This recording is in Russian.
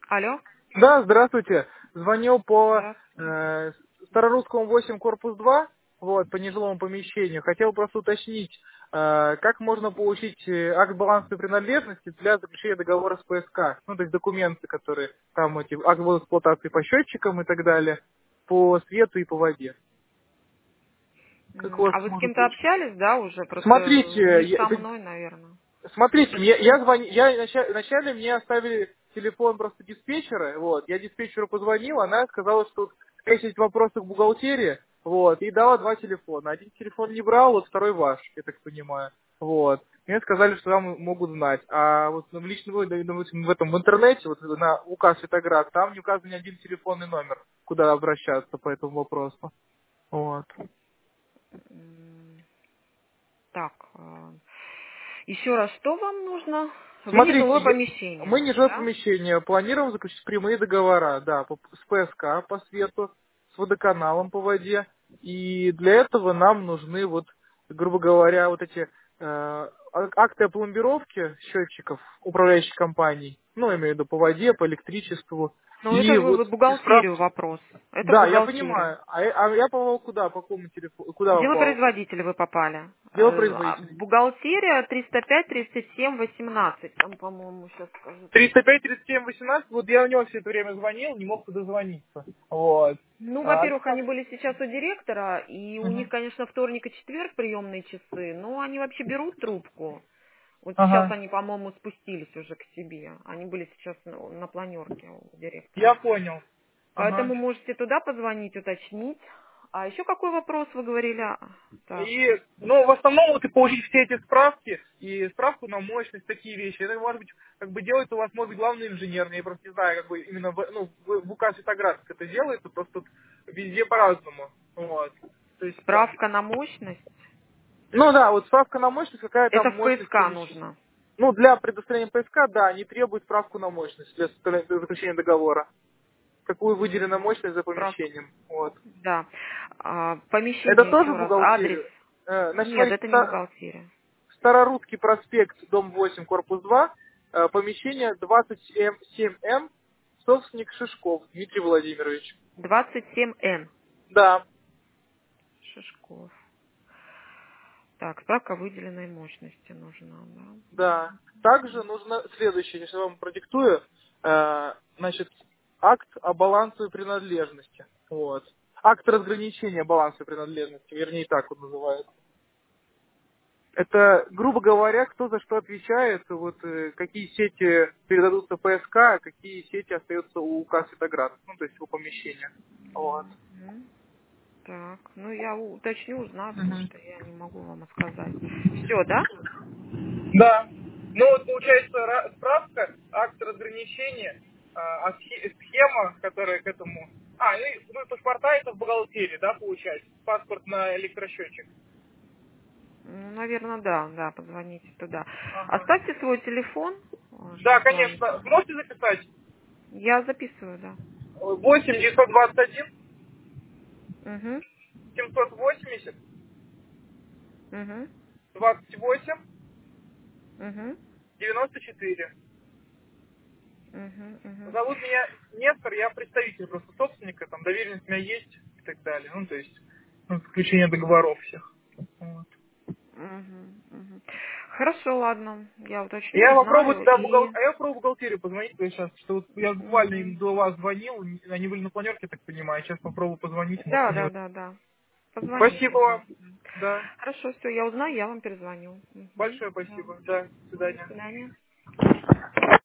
Алло, Да, здравствуйте. Звонил по здравствуйте. Старорусскому 8, корпус 2, вот, по нежилому помещению. Хотел просто уточнить, как можно получить акт балансовой принадлежности для заключения договора с ПСК. Ну, то есть документы, которые там эти, акт эксплуатации по счетчикам и так далее, по свету и по воде. Как у вас А вы с можно кем-то получить? общались, да, уже? Просто Смотрите, не со мной, наверное. смотрите, вначале мне оставили телефон просто диспетчера, вот, я диспетчеру позвонил, она сказала, что тут есть вопросы к бухгалтерии, вот, и дала два телефона. Один телефон не брал, вот второй ваш, я так понимаю, вот. Мне сказали, что там могут знать. А вот в личном допустим, в этом в интернете, вот на указ Светоград, там не указан ни один телефонный номер, куда обращаться по этому вопросу. Вот. М, Так, еще раз, что вам нужно? Вы не Смотрите, жилое помещение, мы нежилое да? помещение, планируем заключить прямые договора, да, с ПСК по свету, с водоканалом по воде, и для этого нам нужны вот, грубо говоря, вот эти акты о пломбировке счетчиков управляющих компаний, ну, я имею в виду по воде, по электричеству, Ну, это и вот в и бухгалтерию справки. вопрос. Это в Да, я бухгалтерию. понимаю. А я попал куда? По какому телефону? Куда Дело попал? производителя вы попали. Дело производителя. Бухгалтерия 305-37-18. Там, по-моему, сейчас скажу. 305 37 18, вот я у него все это время звонил, не мог дозвониться. Вот. Ну, А, во-первых, они были сейчас у директора, и у них, мгм. конечно, вторник и четверг приемные часы, но они вообще берут трубку. Вот сейчас Ага, они, по-моему, спустились уже к себе. Они были сейчас на планерке у я директора. понял. Ага. Поэтому можете туда позвонить, уточнить. А еще какой вопрос вы говорили? Так, И, ну, в основном вот и получить все эти справки, и справку на мощность, такие вещи. Это, может быть, как бы делает у вас, может быть, главный инженер, я просто не знаю, как бы именно в УК Светоград как это делается, просто тут везде по-разному. Вот. То есть, справка на мощность. ну да, вот справка на мощность, какая там Это в мощность ПСК помещения. нужно. Ну, для предоставления ПСК, да, они требуют справку на мощность для заключения договора. Какую выделена мощность за Справка. помещением. Вот. Да. Это Помещение тоже еще раз. Адрес. бухгалтерию? Значит, Нет, смотрите, это не бухгалтерия. Старорусский проспект, дом 8, корпус 2, помещение 27М, собственник Шишков Дмитрий Владимирович. 27Н. Да, Шишков. Так, справка выделенной мощности нужна, да? да. Также нужно следующее, если я вам продиктую, значит, акт о балансовой принадлежности. Вот. Акт разграничения балансовой принадлежности, вернее, так он называется. Это, грубо говоря, кто за что отвечает, вот какие сети передадутся ПСК, а какие сети остаются у УК Светоград, ну, то есть у помещения. Вот. Мгм. Так, ну я уточню, узнаю, потому Мгм. что я не могу вам сказать. Все, да? Да. Ну, вот получается справка, акт разграничения, схема, которая к этому... ну и паспорта это в бухгалтерии, да, получается? Паспорт на электросчетчик. Наверное, да, да, позвоните туда. Ага. Оставьте свой телефон, Да, чтобы с вами конечно. связаться. Сможете записать? Я записываю, да. 8 921 Угу, 780 угу, 28 угу, 94. угу, угу. Зовут меня Нестор, я представитель просто собственника, там доверенность у меня есть и так далее. Ну, то есть, ну, заключение договоров всех. Вот. Мгм, мгм. Хорошо, ладно. Я уточню, Я попробую узнаю туда и... а я попробую бухгалтерию позвонить сейчас, что вот я буквально им Мгм. до вас звонил, они были на планерке, я так понимаю, сейчас попробую позвонить, может Да, мне... да, да, да. Спасибо Позвоните, да. вам, да, Хорошо, все, я узнаю, я вам перезвоню. Мгм. большое Да. спасибо, да, до До свидания. свидания.